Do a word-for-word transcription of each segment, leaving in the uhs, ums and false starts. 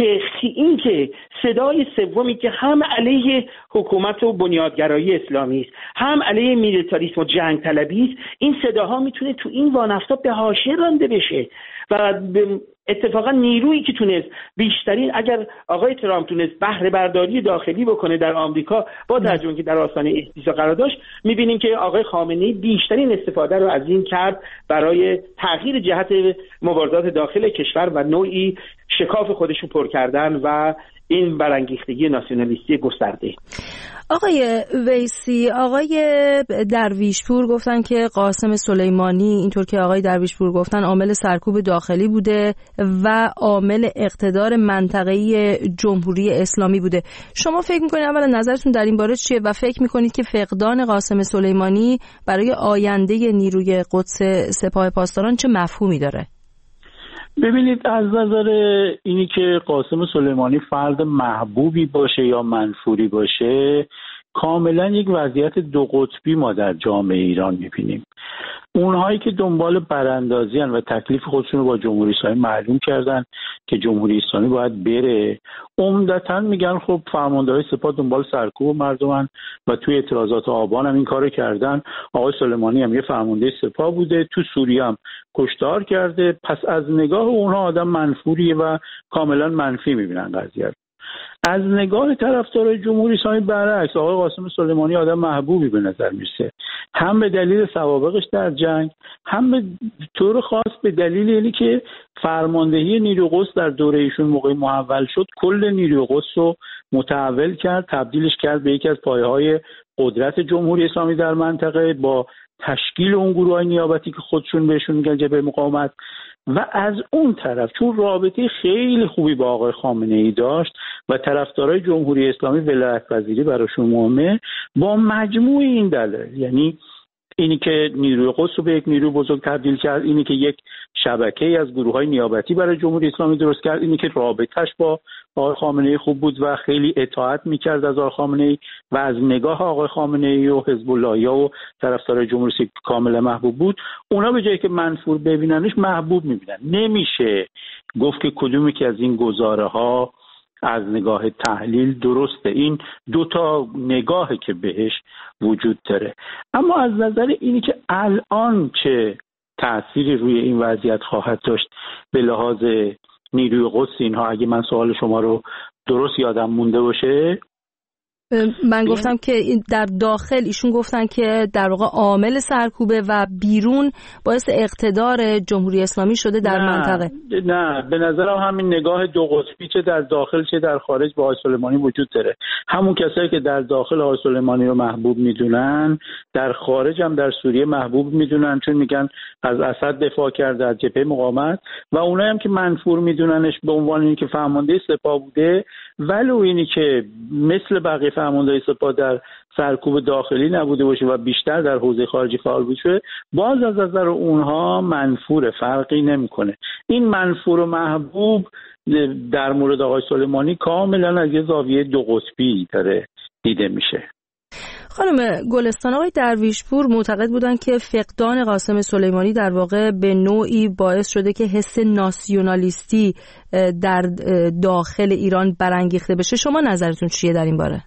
که این که صدای سومی که هم علیه حکومت و بنیادگرایی اسلامی است، هم علیه میلیتاریسم و جنگ طلبی است، این صداها میتونه تو این وانفتا به حاشیه رانده بشه و اتفاقا نیرویی که تونست بیشترین، اگر آقای ترامپ تونست بهره برداری داخلی بکنه در آمریکا با توجه به که در آستانه احتیسا قرار داشت، میبینیم که آقای خامنه‌ای بیشترین استفاده رو از این کرد برای تغییر جهت مبارزات داخل کشور و نوعی شکاف خودشون پر کردن و این برانگیختگی ناسیونالیستی گسترده. آقای ویسی، آقای درویشپور گفتن که قاسم سلیمانی، اینطور که آقای درویشپور گفتن، عامل سرکوب داخلی بوده و عامل اقتدار منطقه‌ای جمهوری اسلامی بوده. شما فکر میکنید اولا نظرتون در این باره چیه و فکر میکنید که فقدان قاسم سلیمانی برای آینده نیروی قدس سپاه پاسداران چه مفهومی داره؟ ببینید، از نظر اینی که قاسم سلیمانی فرد محبوبی باشه یا منفوری باشه، کاملا یک وضعیت دو قطبی ما در جامعه ایران میبینیم. اونهایی که دنبال براندازی هن و تکلیف خودشون رو با جمهوری اسلامی معلوم کردن که جمهوری اسلامی باید بره، عمدتاً میگن خب فرماندهان سپاه دنبال سرکوب مردمن و توی اعتراضات آبان هم این کارو کردن. آقای سلیمانی هم یه فرمانده سپاه بوده، تو سوریه هم کشتار کرده، پس از نگاه اونها آدم منفوریه و کاملا منفی میبینن قضیه. از نگاه طرفدارای جمهوری اسلامی برعکس، آقای قاسم سلیمانی آدم محبوبی به نظر میرسه، هم به دلیل سوابقش در جنگ، هم به طور خاص به دلیل اینی که فرماندهی نیروی قدس در دوره ایشون موقع محول شد، کل نیروی قدس رو متحول کرد، تبدیلش کرد به یکی از پایه‌های قدرت جمهوری اسلامی در منطقه با تشکیل اون گروه‌های نیابتی که خودشون بهشون میگن جبهه مقاومت. و از اون طرف چون رابطه خیلی خوبی با آقای خامنه‌ای داشت و طرفدارای جمهوری اسلامی ولایت‌پذیری براشون مهمه، با مجموع این دلایل، یعنی اینی که نیروی قدس رو به یک نیروی بزرگ تبدیل کرد، اینی که یک شبکه‌ای از گروه‌های نیابتی برای جمهوری اسلامی درست کرد، اینی که رابطش با آقای خامنه‌ای خوب بود و خیلی اطاعت می‌کرد از آقای خامنه‌ای و از نگاه آقای خامنه‌ای و حزب الله‌یا و طرفدارای جمهوری اسلامی کاملا محبوب بود. اونا به جایی که منفور ببیننش محبوب می‌بینن. نمیشه گفت که کدومی که از این گزاره‌ها از نگاه تحلیل درسته. این دو تا نگاهی که بهش وجود داره. اما از نظر اینی که الان چه تأثیری روی این وضعیت خواهد داشت به لحاظ نیروی قدس اینها، اگه من سوال شما رو درست یادم مونده باشه، من گفتم که در داخل ایشون گفتن که در واقع عامل سرکوبه و بیرون باعث اقتدار جمهوری اسلامی شده در نه، منطقه. نه، به نظرم همین نگاه دو قطبی چه در داخل چه در خارج با آقای سلیمانی وجود داره. همون کسایی که در داخل آقای سلیمانی رو محبوب میدونن، در خارج هم در سوریه محبوب میدونن، چون میگن از اسد دفاع کرده، از جبهه مقاومت، و اونایی هم که منفور میدوننش به عنوان اینکه فرمانده سپاه بوده، ولو اینی که مثل بقیه فرماندهی سپاه در سرکوب داخلی نبوده باشه و بیشتر در حوزه خارجی فعال باشه، باز از نظر اونها منفور، فرقی نمیکنه. این منفور و محبوب در مورد آقای سلیمانی کاملا از یه زاویه دو قطبی داره دیده میشه. خانم گلستان، آقای درویشپور معتقد بودن که فقدان قاسم سلیمانی در واقع به نوعی باعث شده که حس ناسیونالیستی در داخل ایران برانگیخته بشه. شما نظرتون چیه در این باره؟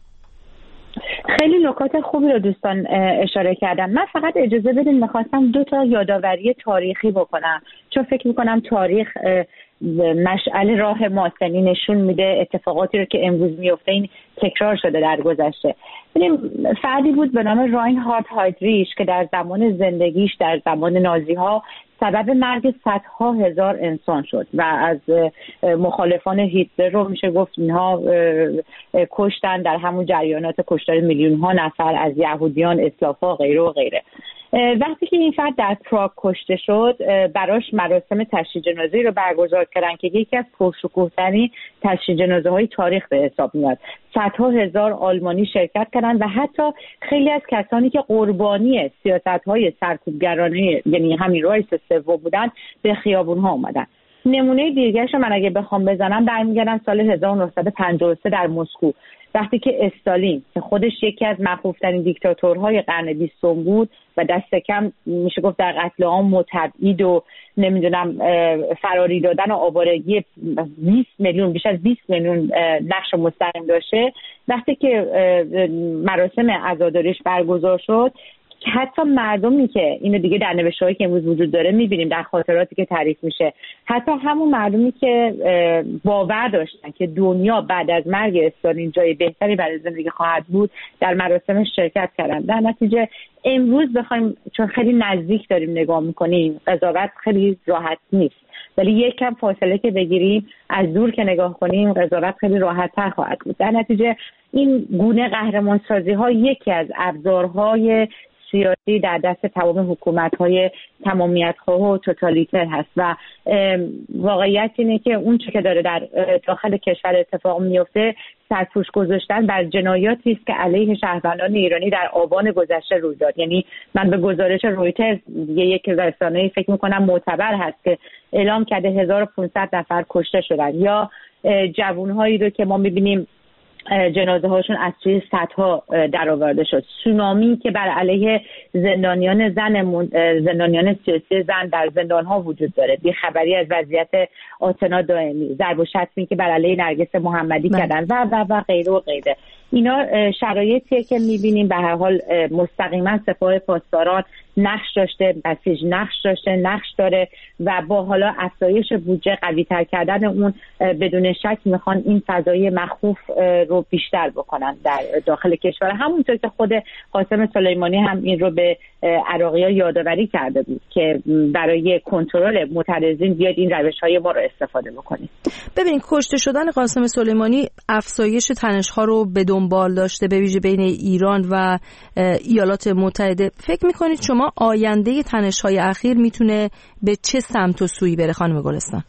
خیلی نکات خوبی رو دوستان اشاره کردن. من فقط اجازه بدین میخواستم دو تا یادآوری تاریخی بکنم، چون فکر میکنم تاریخ مشعل راه ماست، یعنی نشون میده اتفاقاتی رو که امروز میفته این تکرار شده در گذشته. ببینیم، فردی بود به نام راینهارد هایدریش که در زمان زندگیش در زمان نازی ها سبب مرگ صدها هزار انسان شد و از مخالفان هیتلر رو میشه گفت اینها کشتن در همون جریانات کشتار میلیون ها نفر از یهودیان، اسلافا، غیره و غیره. وقتی که این فرد در پراگ کشته شد، براش مراسم تشییع جنازه‌ای رو برگزار کردن که یکی از پرشکوه‌ترین تشییع جنازه‌های تاریخ به حساب میاد. صدها هزار آلمانی شرکت کردن و حتی خیلی از کسانی که قربانی سیاست‌های سرکوبگرانه، یعنی همین رایس سوم بودن، به خیابون‌ها اومدن. نمونه دیگه‌اش من اگه بخوام بزنم برمیگردم سال هزار و نهصد و پنجاه و سه در مسکو، وقتی که استالین که خودش یکی از مخوفترین دیکتاتورهای قرن بیستم بود و دست کم میشه گفت در قتل عام و تبعید و نمیدونم فراری دادن و آوارگی بیست میلیون بیش از بیست میلیون نقش مستقیم داشته، وقتی که مراسم عزاداریش برگزار شد که حتی مردمی که اینو دیگه در نوشته‌هایی که امروز وجود داره می‌بینیم، در خاطراتی که تعریف میشه، حتی همون مردمی که باور داشتن که دنیا بعد از مرگ استالین جای بهتری برای زندگی خواهد بود در مراسم شرکت کردن. در نتیجه امروز بخوایم، چون خیلی نزدیک داریم نگاه می‌کنیم، قضاوت خیلی راحت نیست، ولی یک کم فاصله که بگیریم، از دور که نگاه کنیم، قضاوت خیلی راحت‌تر خواهد بود. در نتیجه این گونه قهرمانسازی‌ها یکی از ابزارهای سیاسی در دست تمام حکومت‌های تمامیت‌خواه و توتالیتر هست و واقعیت اینه که اون چیزی که داره در داخل کشور اتفاق میفته سرپوش گذاشتن بر جنایاتی است که علیه شهروندان ایرانی در آبان گذشته روی داد. یعنی من به گزارش رویترز، یک رسانه‌ای فکر می‌کنم معتبر هست، که اعلام کرده هزار و پانصد نفر کشته شدن، یا جوان‌هایی رو که ما می‌بینیم جنازه هاشون از توی سدها در آورده شد، سونامی که بر علیه زندانیان زن زندانیان سیاسی زن در زندان ها وجود داره، بیخبری از وضعیت آتنا دائمی، ضرب و شتمی که بر علیه نرگس محمدی من. کردن و و و غیره و غیره. اینا شرایطیه که می‌بینیم به هر حال مستقیما سپاه پاسداران نقش داشته، بسیج نقش داشته، نقش داره و با حالا افزایش بودجه، قوی‌تر کردن اون، بدون شک میخوان این فضای مخوف رو بیشتر بکنن در داخل کشور. همونطور که خود قاسم سلیمانی هم این رو به عراقی‌ها یادآوری کرده بود که برای کنترل معترضین بیاد این روش‌های ما رو استفاده بکنید. ببینید، کشته شدن قاسم سلیمانی افزایش تنش‌ها رو به دنبال داشته، به ویژه بین ایران و ایالات متحده. فکر می‌کنید شما آینده تنش‌های اخیر میتونه به چه سمت و سوی بره خانم گلستان؟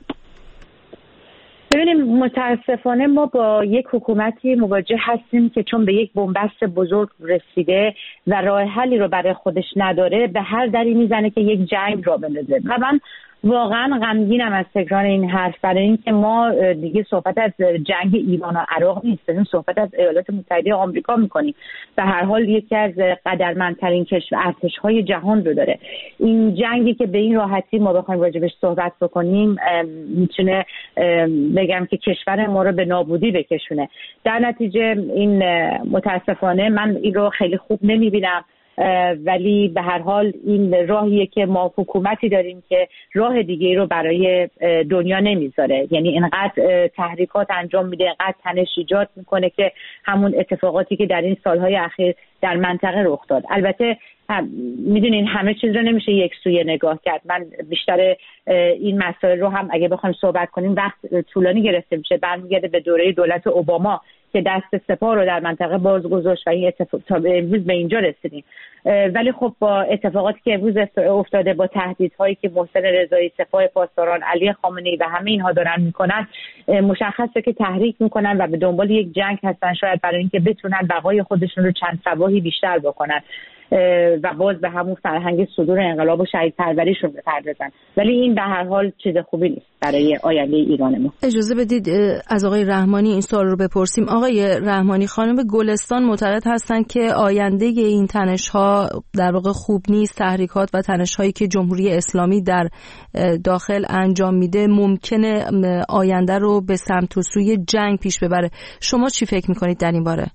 ببینیم، متاسفانه ما با یک حکومتی مواجه هستیم که چون به یک بنبست بزرگ رسیده و راه حلی رو برای خودش نداره، به هر دری میزنه که یک جنگ را بندازه. و من واقعا غمگینم از تکرار این حرف، برای اینکه ما دیگه صحبت از جنگ ایران و عراق نیست، داریم صحبت از ایالات متحده آمریکا میکنیم. به هر حال یکی از قدرمندترین کشور ارتش‌های جهان رو داره. این جنگی که به این راحتی ما بخوایم راجبش صحبت بکنیم میتونه بگم که کشور ما رو به نابودی بکشونه. در نتیجه این متاسفانه من این رو خیلی خوب نمیبینم، ولی به هر حال این راهیه که ما حکومتی داریم که راه دیگه رو برای دنیا نمیذاره. یعنی اینقدر تحریکات انجام میده، اینقدر تنش ایجاد میکنه که همون اتفاقاتی که در این سالهای اخیر در منطقه رخ داد. البته میدونین همه چیز رو نمیشه یک سویه نگاه کرد. من بیشتر این مسائل رو هم اگه بخوایم صحبت کنیم وقت طولانی گرفته میشه. برمیگرده به دوره دولت اوباما که دست سپاه رو در منطقه باز گذاشت و این اتفاق تا امروز به اینجا رسیدیم. ولی خب با اتفاقاتی که امروز افتاده، با تهدیدهایی که محسن رضایی، سپاه پاسداران، علی خامنه‌ای و همه اینها دارن میکنن، مشخصه که تحریک میکنن و به دنبال یک جنگ هستن، شاید برای اینکه بتونن بقای خودشون رو چند سباهی بیشتر بکنن و باز به همون فرهنگ صدور انقلاب و شهید پروریشون بپردازن. ولی این به هر حال چیز خوبی نیست برای آینده ایران ما. اجازه بدید از آقای رحمانی این سوال رو بپرسیم. آقای رحمانی، خانم گلستان معتقد هستند که آینده این تنش‌ها در واقع خوب نیست. تحریکات و تنش‌هایی که جمهوری اسلامی در داخل انجام میده ممکنه آینده رو به سمت و سوی جنگ پیش ببره. شما چی فکر می‌کنید در این باره؟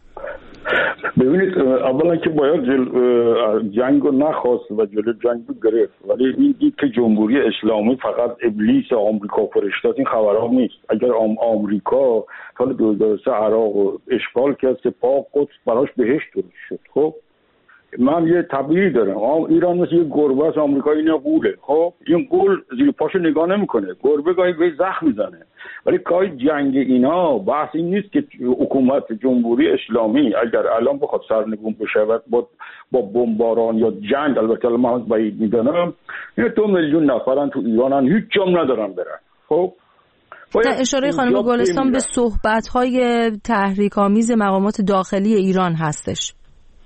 ببینید، اولا که باید جل... جنگ رو نخواست و جلو جنگ رو گرفت، ولی این دید که جمهوری اسلامی فقط ابلیس آمریکا فرشته، این خبرها نیست. اگر آم... آمریکا سال دو هزار و سه عراق رو اشغال کرد، سپاه قدس براش بهشت درست شد. خب من یه تعبیری دارم، ایران مثل یه گربه است، آمریکا اینه غوله. خب این غول زیر پاشو نگاه نمیکنه، گربه گاهی گاهی زخم میزنه. ولی گاهی جنگ اینا بحث این نیست که حکومت جمهوری اسلامی اگر الان بخواد سرنگون بشه با با بمباران یا جنگ، البته من بعید میدونم، این دو میلیون نفرن تو ایرانن، هیچ جام ندارن برن. خب اشاره خانم گلستان به صحبت‌های تحریک‌آمیز مقامات داخلی ایران هستش.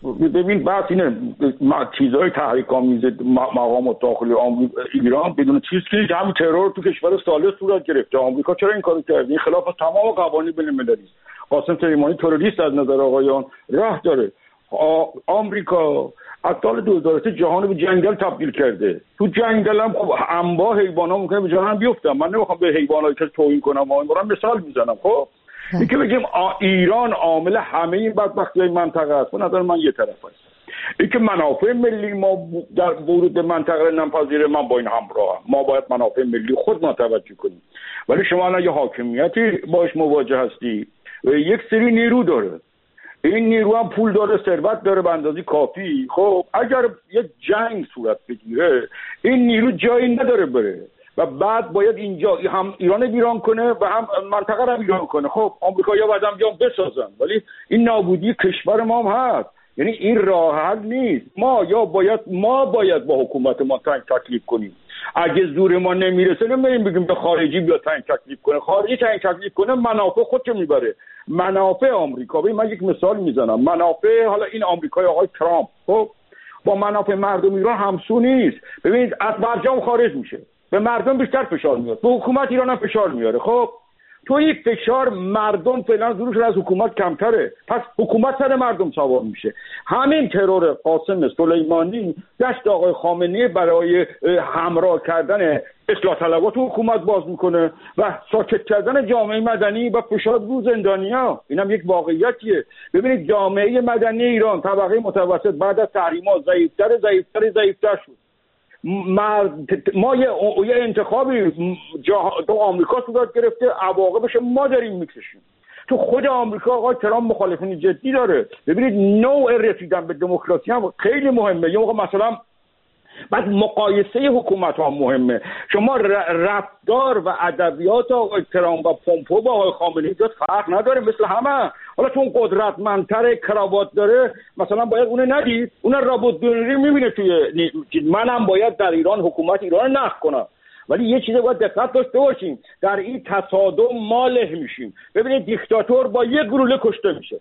ببین بحث اینه چیزهای تحریک‌آمیز مقام داخلی ایران بدون چیز که همین ترور تو کشور سالس صورت گرفته. آمریکا چرا این کارو کرد؟ این خلاف تمام قوانین بین‌المللی است. قاسم سلیمانی تروریست از نظر آقایان راه داره. آمریکا از سال دو هزار و سه جهان به جنگل تبدیل کرده. تو جنگل هم خب انواع حیوانات ممکنه به جهان بیفتن. من نمیخوام به حیوانات که توهین کنم، اما دارم مثال میزنم. خب این که بگیم ایران عامل همه این بدبختی‌های منطقه است، به نظر من یه طرف است. این که منافع ملی ما در ورود به منطقه نمی‌پذیره، من با این همراهم. ما باید منافع ملی خودمان توجه کنیم. ولی شما الان یه حاکمیتی باش مواجه هستی و یک سری نیرو داره. این نیرو هم پول داره، ثروت داره به اندازه کافی. خب اگر یه جنگ صورت بگیره این نیرو جایی نداره بره و بعد باید اینجا هم ایران ویران کنه و هم منطقه رو ویران کنه. خب آمریکایی‌ها بعد هم بیان بسازن، ولی این نابودی کشور ما هم هست. یعنی این راه حل نیست. ما یا باید ما باید با حکومت ما تنگ تکلیف کنیم. اگه زور ما نمیرسه نمیریم بگیم به خارجی بیا تنگ تکلیف کنه. خارجی تنگ تکلیف کنه منافع خودشو میبره، منافع آمریکا. ببین من یک مثال میزنم، منافع حالا این آمریکای آقای ترامپ خب با منافع مردم ایران همسو نیست. ببینید از برجام خارج میشه، به مردم بیشتر فشار میاد، به حکومت ایران هم فشار میاره. خب تو این فشار مردم فعلا زورش از حکومت کمتره، پس حکومت سر مردم سوار میشه. همین ترور قاسم سلیمانی دست آقای خامنه‌ای برای همراه کردن اصلاح طلبات حکومت باز میکنه و ساکت کردن جامعه مدنی و فشار رو زندانیا. اینم یک واقعیتیه. ببینید جامعه مدنی ایران طبقه متوسط بعد از تحریم‌ها ضعیف‌تر ضعیف‌تر ضعیف‌تر شد. ما یه, یه انتخابی تو آمریکا صورت گرفته، عواقبش ما داریم میکشیم. تو خود آمریکا آقای ترامپ مخالفین جدی داره. ببینید نوع رسیدن به دموکراسی هم خیلی مهمه. یه موقع مثلا بعد مقایسه حکومت ها مهمه. شما رفتار و ادبیات آقای ترامپ و پومپو با آقای خامنه‌ای فرق نداره، مثل همه. حالا چون قدرتمندتر کراوات داره مثلا باید اون ندید، اون رابط دونری میبینه توی منم باید در ایران حکومت ایران نقد کنم. ولی یه چیز باید دقت داشته باشیم، در این تصادم ما له میشیم. ببینید دیکتاتور با یک گلوله کشته میشه،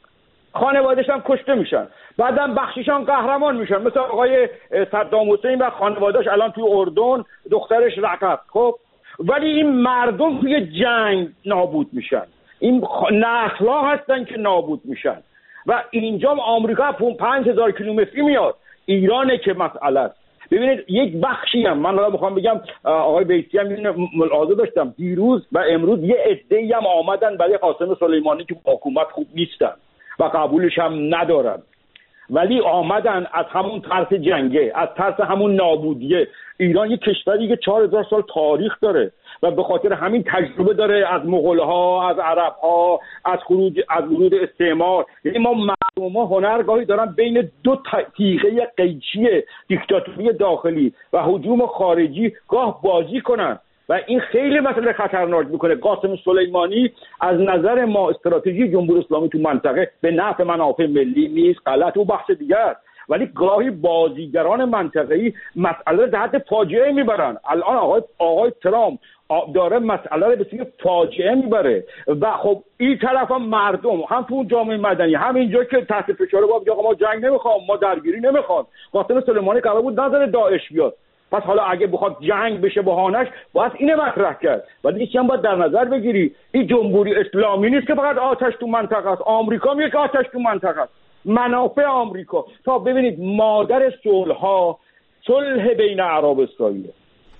خانواده‌اش هم کشته میشن، بعدم بخشیشان قهرمان میشن، مثل آقای صدام حسین و خانواده‌اش الان توی اردن، دخترش رقت. خب ولی این مردم توی جنگ نابود میشن، این نسل‌ها هستن که نابود میشن. و اینجا آمریکا پنج هزار کیلومتری میاد، ایرانه که مسئله است. ببینید یک بخشی هم من الان میخوام بگم، آقای بیسی هم این ملاحظه داشتم دیروز و امروز یه عده‌ای هم آمدن برای قاسم سلیمانی که حکومت خوب نیستن و قبولش هم ندارن، ولی آمدن از همون ترس جنگه، از ترس همون نابودیه. ایران یک کشوری که چهار هزار سال تاریخ داره و به خاطر همین تجربه داره از مغول‌ها، از عرب‌ها، از خروج از ورود استعمار. یعنی ما مردم ما هنرگاهی دارن بین دو تیغه قیچی دیکتاتوری داخلی و هجوم خارجی گاه بازی کنن و این خیلی مسئله خطرناک میکنه. قاسم سلیمانی از نظر ما استراتژی جمهوری اسلامی تو منطقه به نفع منافع ملی نیست، غلط و بحث دیگه است. ولی گاهی بازیگران منطقه‌ای مسئله در حد فاجعه میبرن. الان آقای آقای ترامپ داره مسئله رو به سوی فاجعه میبره و خب این طرف هم مردم هم تو جامعه مدنی هم اینجا که تحت فشار با بگه ما جنگ نمیخوام، ما درگیری نمیخوام. قاسم سلیمانی قرار بود نظر داعش بیاد، پس حالا اگه بخواد جنگ بشه بهانش باید اینه مطرح کرد. ولی یکی هم باید در نظر بگیری این جمهوری اسلامی نیست که فقط آتش تو منطقه است، آمریکا میگه که آتش تو منطقه است، منافع آمریکا. تا ببینید مادر صلح ها صلح بین عرب اسرائیل،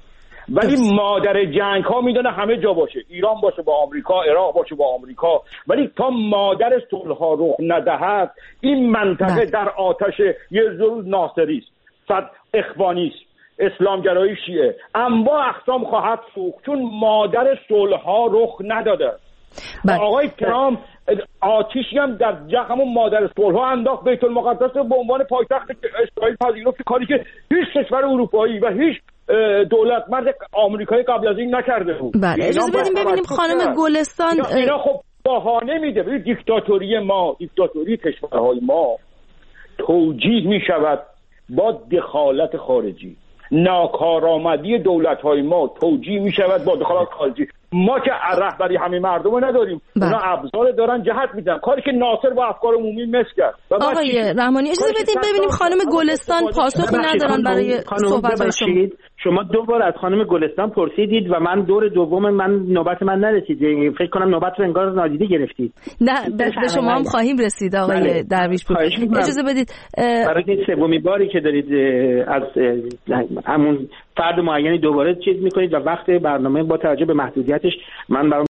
ولی مادر جنگ ها میدونه همه جا باشه، ایران باشه با آمریکا، عراق باشه با آمریکا، ولی تا مادر صلح ها رخ ندهد این منطقه در آتش یه روز ناصری است، صد اخوانی است، اسلامگرایی شیعه، انواع اقسام خواهد سوخت چون مادر صلح ها رخ نداده. آقای ترامپ آتیشی هم در همون مادر صلح ها انداخت، بیت المقدس به عنوان پایتخت اسرائیل پذیرفت، کاری که هیچ کشور اروپایی و هیچ دولت مرد آمریکایی قبل از این نکرده بود. بله اجازه بدیم ببینیم خانم گلستان. اینا خب بهانه میده. ببین دیکتاتوری ما، دیکتاتوری کشورهای ما توجیه میشود با دخالت خارجی. ناکارآمدی دولت‌های ما توجیه می‌شود با دخالت خارجی. ما که رهبری همه مردم نداریم، اونا ابزار دارن جهت میدن، کاری که ناصر با افکار عمومی مس کرد. آقای رحمانی اجازه بدید ببینیم خانم گلستان پاسخی ندارن برای صحبت‌های شما. شما دو بار از خانم گلستان پرسیدید و من دور دوم من نوبت من نرسید. فکر کنم نوبت رو انگار نادیده گرفتید. نه به شما هم خواهیم رسید آقای درویشپور. اجازه بدید برای سومین باری که دارید از همون فرد معینی دوباره چیز میکنید و وقت برنامه با توجه به محدودیتش من